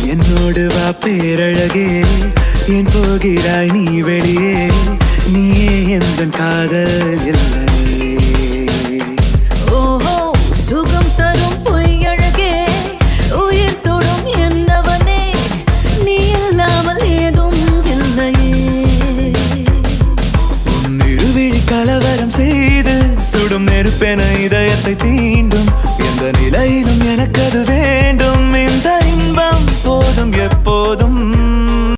என்னோடு வா பேரழகே, ஏன் போகிறாய் நீ வெளியே? நீயே எந்தன் காதல் இல்லை. ஓஹோ சுகம் தரும் பொய்யழகே, உயிர் தொடும் என்னவனே, நீ இல்லாமல் ஏதும் இல்லையே. உன் இருவிழி கலவரம் செய்து சுடும் நெருப்பென இதயத்தை தீண்டும். எந்த நிலையிலும் எனக்கு அது வேண்டும். இந்த இன்பம் போதும் எப்போதும்